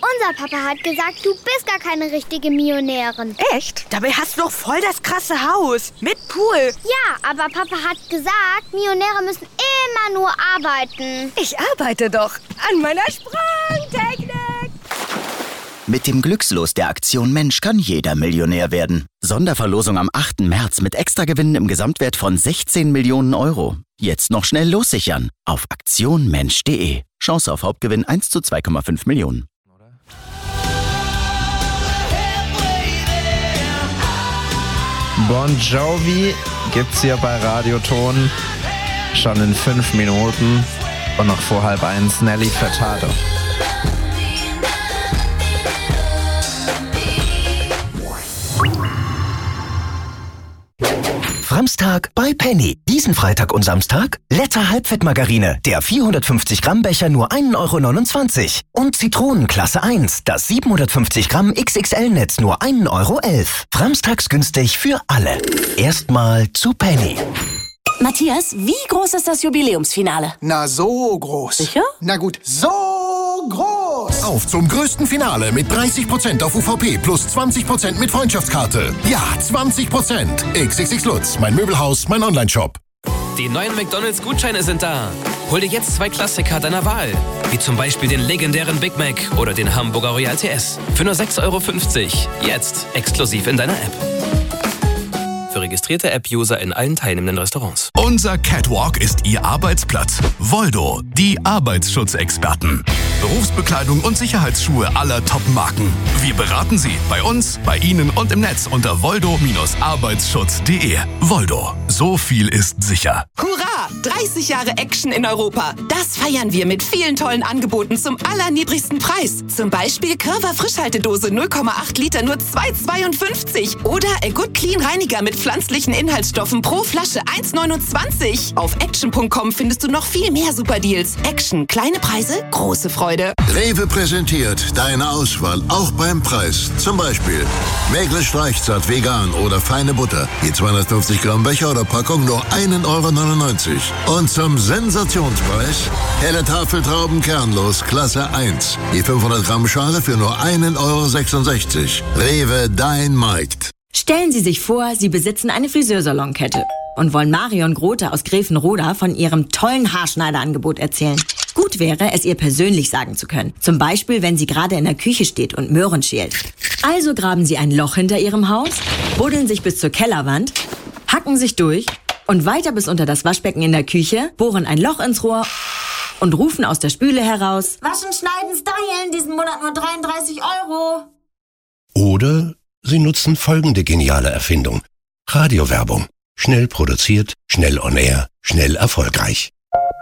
Unser Papa hat gesagt, du bist gar keine richtige Millionärin. Echt? Dabei hast du doch voll das krasse Haus mit Pool. Ja, aber Papa hat gesagt, Millionäre müssen immer nur arbeiten. Ich arbeite doch an meiner Sprungtechnik. Mit dem Glückslos der Aktion Mensch kann jeder Millionär werden. Sonderverlosung am 8. März mit Extragewinnen im Gesamtwert von 16 Millionen Euro. Jetzt noch schnell lossichern auf aktionmensch.de. Chance auf Hauptgewinn 1 zu 2,5 Millionen. Bon Jovi gibt's hier bei Radioton schon in 5 Minuten und noch vor 12:30 Nelly Furtado. Framstag bei Penny. Diesen Freitag und Samstag Letter Halbfettmargarine. Der 450 Gramm Becher nur 1,29 €. Und Zitronenklasse 1. Das 750 Gramm XXL-Netz nur 1,11 € Framstags günstig für alle. Erstmal zu Penny. Matthias, wie groß ist das Jubiläumsfinale? Na, so groß. Sicher? Na gut, so groß. Auf zum größten Finale mit 30% auf UVP plus 20% mit Freundschaftskarte. Ja, 20%. XXX Lutz, mein Möbelhaus, mein Onlineshop. Die neuen McDonald's-Gutscheine sind da. Hol dir jetzt 2 Klassiker deiner Wahl. Wie zum Beispiel den legendären Big Mac oder den Hamburger Royal TS. Für nur 6,50 €. Jetzt exklusiv in deiner App. Für registrierte App-User in allen teilnehmenden Restaurants. Unser Catwalk ist Ihr Arbeitsplatz. Voldo, die Arbeitsschutzexperten. Berufsbekleidung und Sicherheitsschuhe aller Top-Marken. Wir beraten Sie bei uns, bei Ihnen und im Netz unter voldo-arbeitsschutz.de. Voldo, so viel ist sicher. Hurra! 30 Jahre Action in Europa. Das feiern wir mit vielen tollen Angeboten zum allerniedrigsten Preis. Zum Beispiel Curva Frischhaltedose 0,8 Liter nur 2,52. Oder A Good Clean Reiniger mit pflanzlichen Inhaltsstoffen pro Flasche 1,29. Auf action.com findest du noch viel mehr Superdeals. Action, kleine Preise, große Freude. Rewe präsentiert deine Auswahl, auch beim Preis. Zum Beispiel Mägle Streichzart vegan oder feine Butter. Je 250 Gramm Becher oder Packung nur 1,99 €. Und zum Sensationspreis helle Tafeltrauben kernlos, Klasse 1. Je 500 Gramm Schale für nur 1,66 €. Rewe, dein Markt. Stellen Sie sich vor, Sie besitzen eine Friseursalonkette und wollen Marion Grote aus Gräfenroda von ihrem tollen Haarschneiderangebot erzählen. Gut wäre, es ihr persönlich sagen zu können. Zum Beispiel, wenn sie gerade in der Küche steht und Möhren schält. Also graben Sie ein Loch hinter Ihrem Haus, buddeln sich bis zur Kellerwand, hacken sich durch und weiter bis unter das Waschbecken in der Küche, bohren ein Loch ins Rohr und rufen aus der Spüle heraus: Waschen, schneiden, stylen, diesen Monat nur 33 €. Oder Sie nutzen folgende geniale Erfindung. Radiowerbung. Schnell produziert, schnell on air, schnell erfolgreich.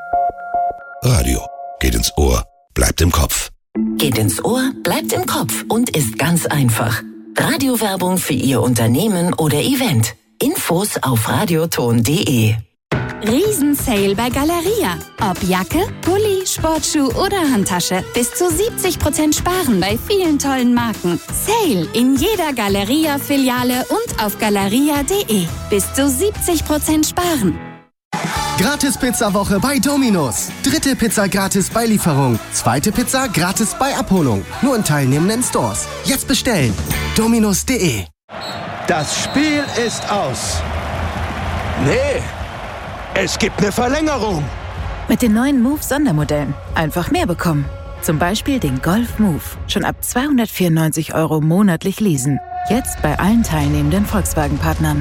Radio. Geht ins Ohr, bleibt im Kopf. Geht ins Ohr, bleibt im Kopf und ist ganz einfach. Radiowerbung für Ihr Unternehmen oder Event. Infos auf radioton.de. Riesensale bei Galeria. Ob Jacke, Pulli, Sportschuh oder Handtasche. Bis zu 70% sparen bei vielen tollen Marken. Sale in jeder Galeria-Filiale und auf galeria.de. Bis zu 70% sparen. Gratis-Pizza-Woche bei Domino's. 3. Pizza gratis bei Lieferung. 2. Pizza gratis bei Abholung. Nur in teilnehmenden Stores. Jetzt bestellen. Dominos.de. Das Spiel ist aus. Nee. Es gibt eine Verlängerung. Mit den neuen Move-Sondermodellen einfach mehr bekommen. Zum Beispiel den Golf Move. Schon ab 294 € monatlich leasen. Jetzt bei allen teilnehmenden Volkswagen-Partnern.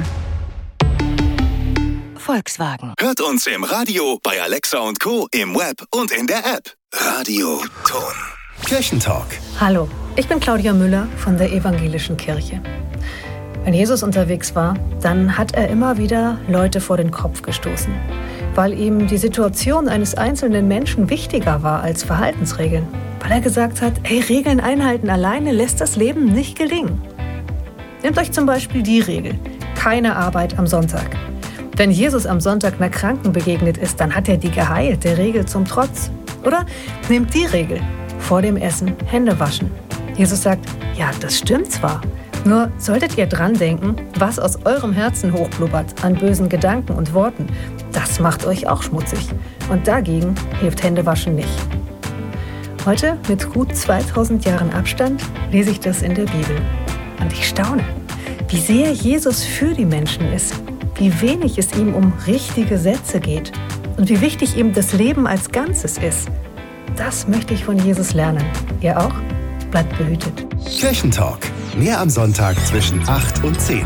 Volkswagen. Hört uns im Radio, bei Alexa und Co., im Web und in der App. Radio Ton. Kirchentalk. Hallo, ich bin Claudia Müller von der Evangelischen Kirche. Wenn Jesus unterwegs war, dann hat er immer wieder Leute vor den Kopf gestoßen, weil ihm die Situation eines einzelnen Menschen wichtiger war als Verhaltensregeln. Weil er gesagt hat, Regeln einhalten alleine lässt das Leben nicht gelingen. Nehmt euch zum Beispiel die Regel: keine Arbeit am Sonntag. Wenn Jesus am Sonntag einer Kranken begegnet ist, dann hat er die geheilt, der Regel zum Trotz. Oder nehmt die Regel: vor dem Essen Hände waschen. Jesus sagt, ja, das stimmt zwar, nur solltet ihr dran denken, was aus eurem Herzen hochblubbert an bösen Gedanken und Worten. Das macht euch auch schmutzig. Und dagegen hilft Händewaschen nicht. Heute, mit gut 2000 Jahren Abstand, lese ich das in der Bibel. Und ich staune, wie sehr Jesus für die Menschen ist, wie wenig es ihm um richtige Sätze geht und wie wichtig ihm das Leben als Ganzes ist. Das möchte ich von Jesus lernen. Ihr auch? Bleibt behütet. Kirchentalk. Mehr am Sonntag zwischen 8 und 10.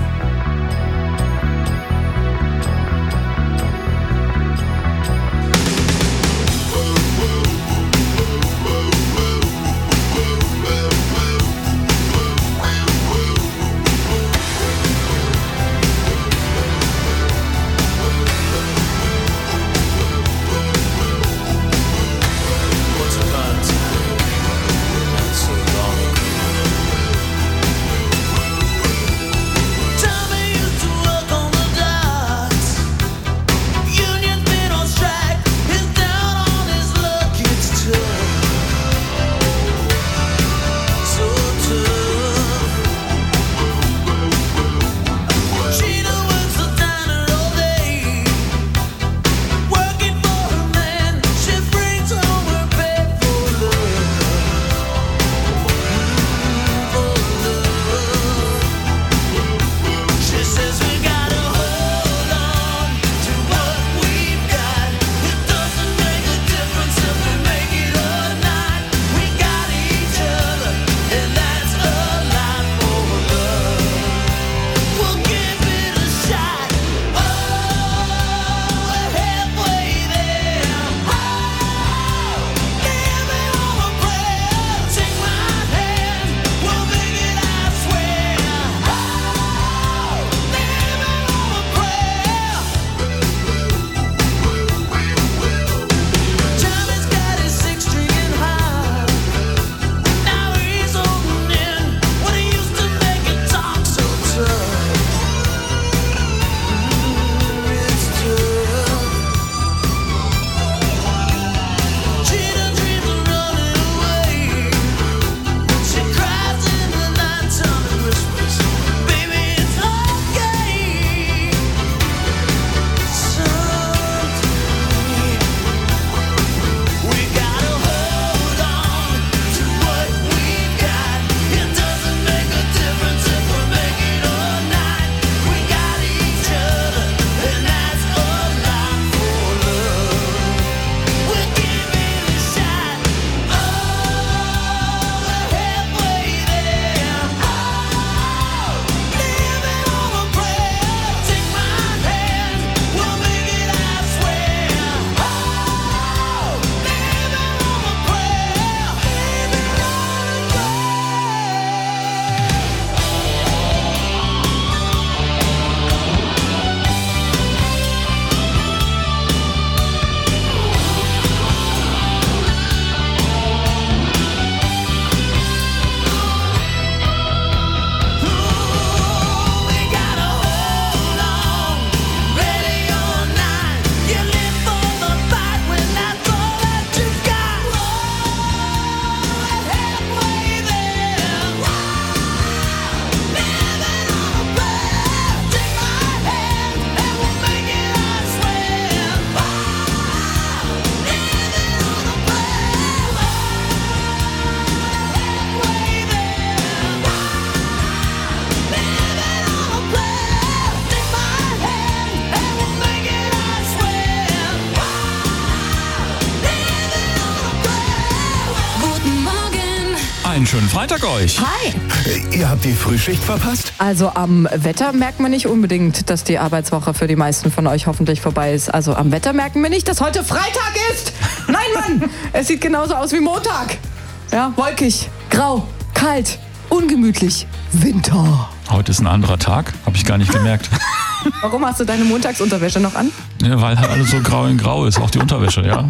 Einen schönen Freitag euch. Hi. Ihr habt die Frühschicht verpasst? Also am Wetter merkt man nicht unbedingt, dass die Arbeitswoche für die meisten von euch hoffentlich vorbei ist. Also am Wetter merken wir nicht, dass heute Freitag ist. Nein, Mann, es sieht genauso aus wie Montag. Ja, wolkig, grau, kalt, ungemütlich, Winter. Heute ist ein anderer Tag, habe ich gar nicht gemerkt. Warum hast du deine Montagsunterwäsche noch an? Ja, weil halt alles so grau in grau ist, auch die Unterwäsche, ja.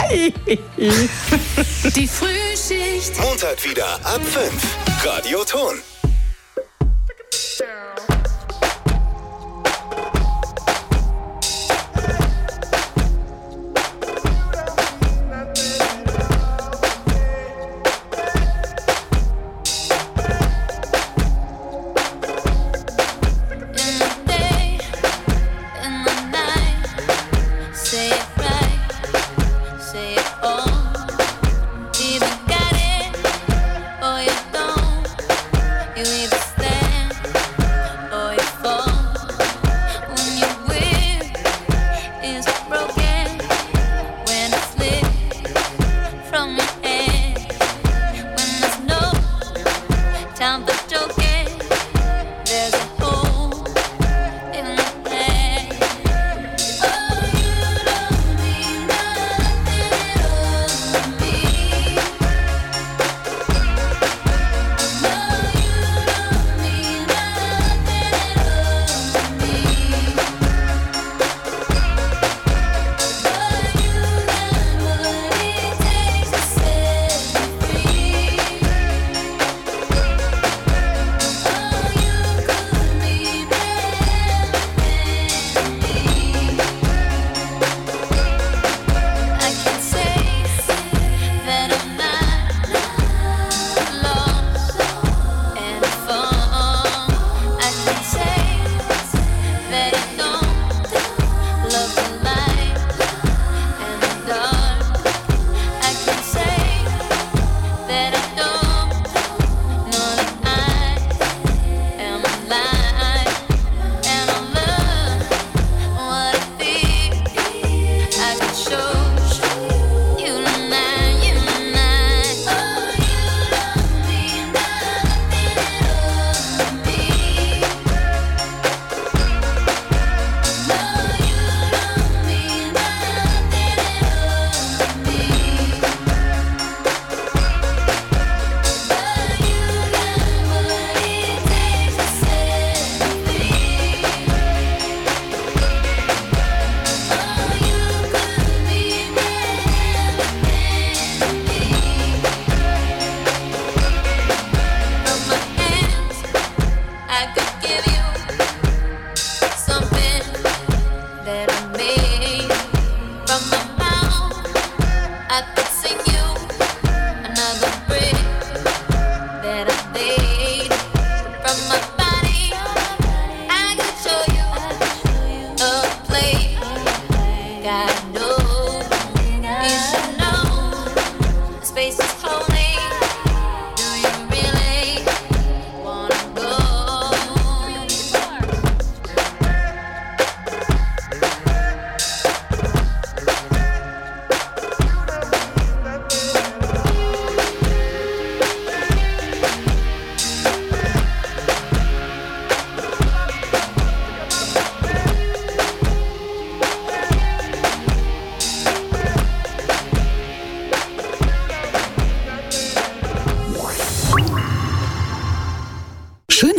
Die Frühschicht. Montag wieder ab 5. Radio Ton. Say it right, say it all. Even God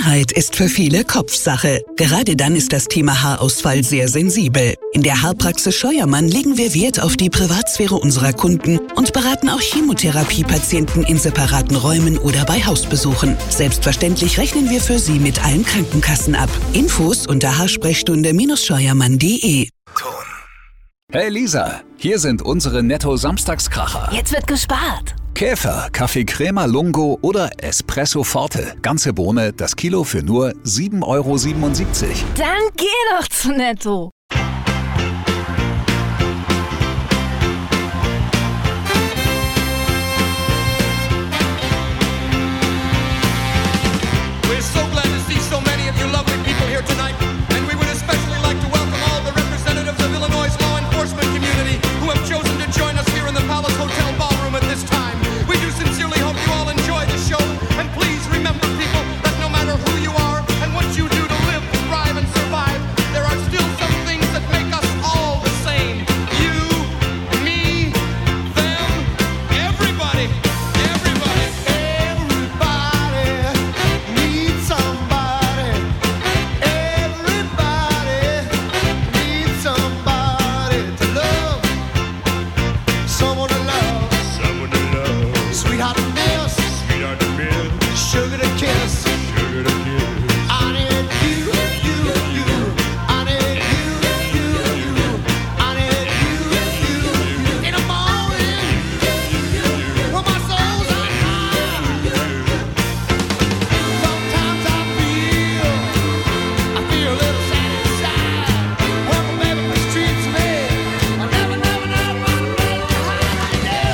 Schönheit ist für viele Kopfsache. Gerade dann ist das Thema Haarausfall sehr sensibel. In der Haarpraxis Scheuermann legen wir Wert auf die Privatsphäre unserer Kunden und beraten auch Chemotherapiepatienten in separaten Räumen oder bei Hausbesuchen. Selbstverständlich rechnen wir für Sie mit allen Krankenkassen ab. Infos unter haarsprechstunde-scheuermann.de. Hey Lisa, hier sind unsere Netto-Samstagskracher. Jetzt wird gespart. Käfer, Kaffee Crema Lungo oder Espresso Forte. Ganze Bohne, das Kilo für nur 7,77 €. Dann geh doch zu Netto. We're so glad to see so many of you lovely people here tonight. And we would especially like to welcome all the representatives of Illinois' law enforcement community who have chosen to join us here in the Palace Hotel Ballroom at this time. We do sincerely hope you all enjoy the show. And please remember, people, that no matter who you are and what you do to live, thrive, and survive, there are still some things that make us all the same. You, me, them, everybody. Everybody. Everybody needs somebody. Everybody needs somebody to love. Someone to love. Someone to love. Sweetheart to miss. Sweetheart to miss. Sugar to kiss. Sugar to kiss. I need you, you, you. I need you, you, you. I need you, you, you. In the morning, when my soul's on fire. Sometimes I feel a little sad inside. When my baby mistreats me, I never want to hide you.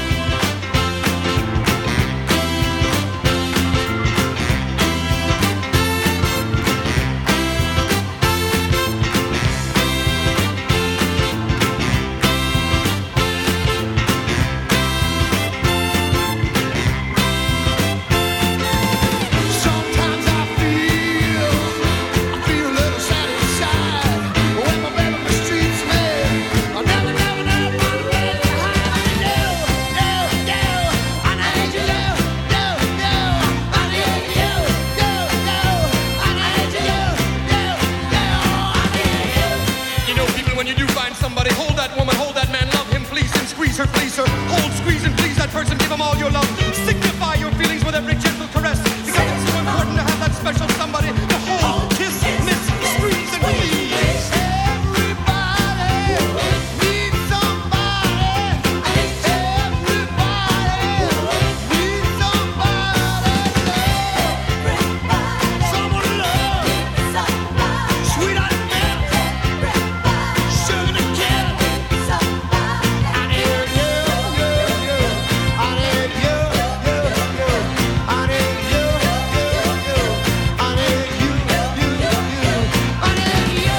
Sometimes I feel a little sad inside. When my baby mistreats me, I never want to hide you. I need you, I need you, I need you. You know, people, when you do find somebody, hold that woman, hold that man, love him, please, and squeeze her, please her. Hold, squeeze, and please that person, give him all your love. Signify your feelings with every gentle caress, because it's so important to have that special somebody to hold, kiss, miss, squeeze, and please. Everybody needs somebody. Everybody needs somebody. Someone to love. Sweetheart to miss. Sugar to kiss. I need you, you, you. I need you, you, you. I need you, you, you. I need you, you, you. I need you,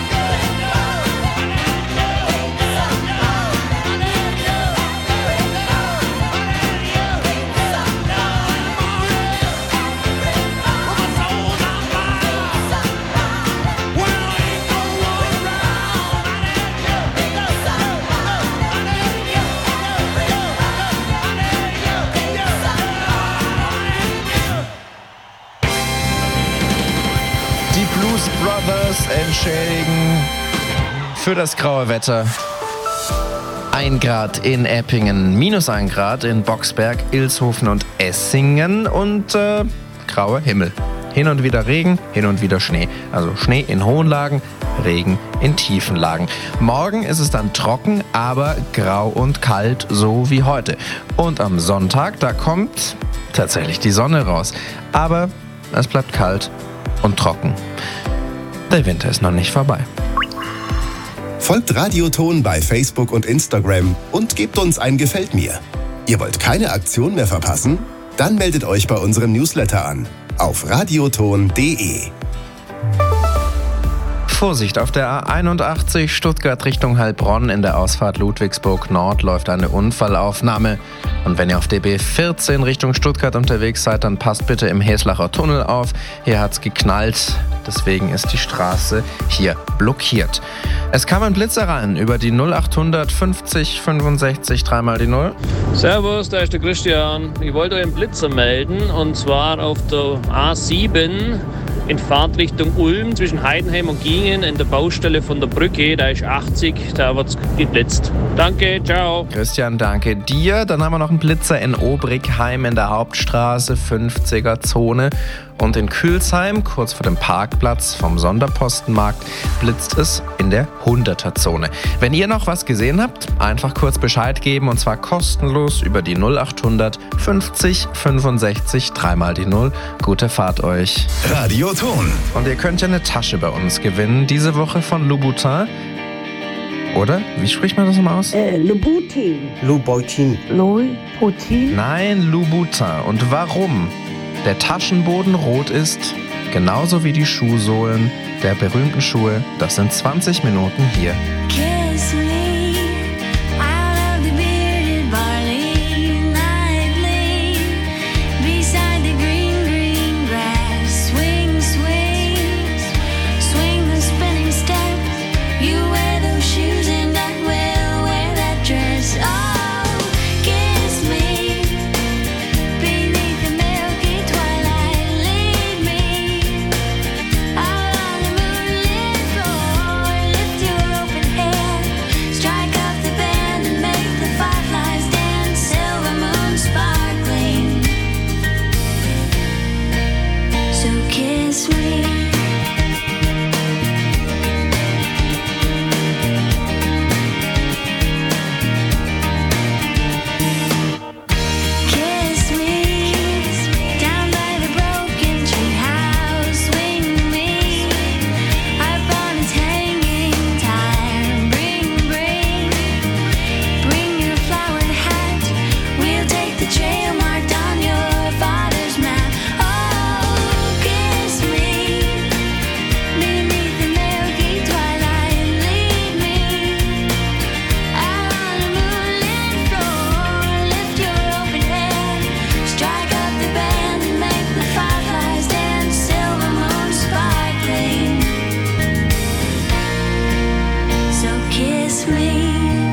Die Blues Brothers entschädigen für das graue Wetter. 1 Grad in Eppingen, -1 Grad in Boxberg, Ilshofen und Essingen und grauer Himmel. Hin und wieder Regen, hin und wieder Schnee. Also Schnee in hohen Lagen, Regen in tiefen Lagen. Morgen ist es dann trocken, aber grau und kalt, so wie heute. Und am Sonntag, da kommt tatsächlich die Sonne raus. Aber es bleibt kalt und trocken. Der Winter ist noch nicht vorbei. Folgt Radioton bei Facebook und Instagram und gebt uns ein Gefällt mir. Ihr wollt keine Aktion mehr verpassen? Dann meldet euch bei unserem Newsletter an auf radioton.de. Vorsicht, auf der A81 Stuttgart Richtung Heilbronn in der Ausfahrt Ludwigsburg Nord läuft eine Unfallaufnahme. Und wenn ihr auf DB 14 Richtung Stuttgart unterwegs seid, dann passt bitte im Häslacher Tunnel auf. Hier hat's geknallt, deswegen ist die Straße hier blockiert. Es kam ein Blitzer rein über die 0800 50 65 3 mal die 0. Servus, da ist der Christian. Ich wollte euch einen Blitzer melden und zwar auf der A7 in Fahrtrichtung Ulm zwischen Heidenheim und Gingen in der Baustelle von der Brücke. Da ist 80, da wird's geblitzt. Danke, ciao. Christian, danke dir. Dann haben wir noch einen Blitzer in Obrigheim in der Hauptstraße, 50er Zone. Und in Külsheim, kurz vor dem Parkplatz vom Sonderpostenmarkt, blitzt es in der 100er Zone. Wenn ihr noch was gesehen habt, einfach kurz Bescheid geben und zwar kostenlos über die 0800 50 65 3 mal die 0. Gute Fahrt euch. Radioton. Und ihr könnt ja eine Tasche bei uns gewinnen, diese Woche von Louboutin. Oder? Wie spricht man das nochmal aus? Louboutin. Louboutin. Louboutin? Nein, Louboutin. Und warum der Taschenboden rot ist, genauso wie die Schuhsohlen der berühmten Schuhe, das sind 20 Minuten hier. Kiss me out of the bearded barley nightly beside the green, green grass. Swing, swing, swing the spinning step. You wear those shoes and I will wear that dress. Oh, kiss me beneath the milky twilight. Lead me out on the moonlit floor. Lift your open hand, strike up the band and make the fireflies dance. Silver moon sparkling. So kiss me. Kiss me down by the broken tree house. Swing me up on its hanging tire. Bring your flowered hat. We'll take the trail marked on your father's map. Oh, kiss me beneath the milky twilight. Lead me out on the moonlit floor. Lift your open hand, strike up the band and make the fireflies dance. Silver moon sparkling. So kiss me.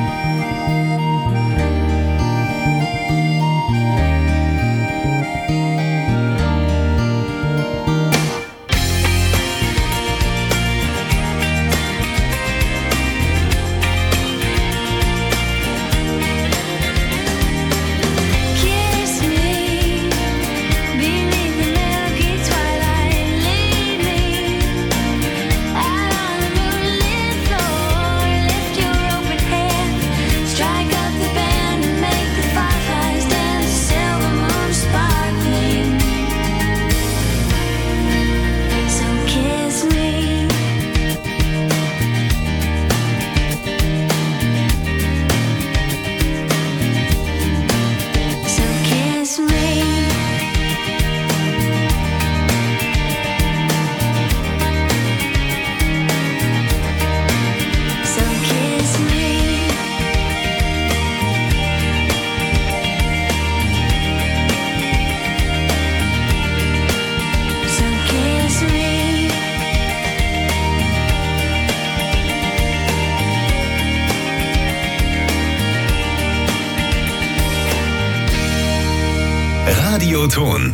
Kiss me beneath the milky twilight. Lead me out on the moonlit floor. Lift your open hand, strike up the band and make the fireflies dance. Silver moon sparkling. So kiss me. So kiss me. So kiss me. So kiss me. Radioton.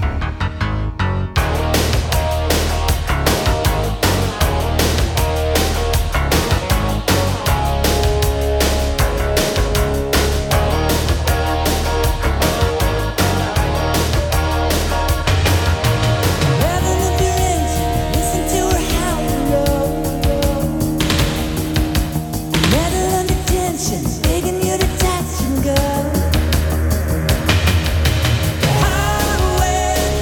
Highway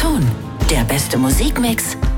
Ton. Der beste Musikmix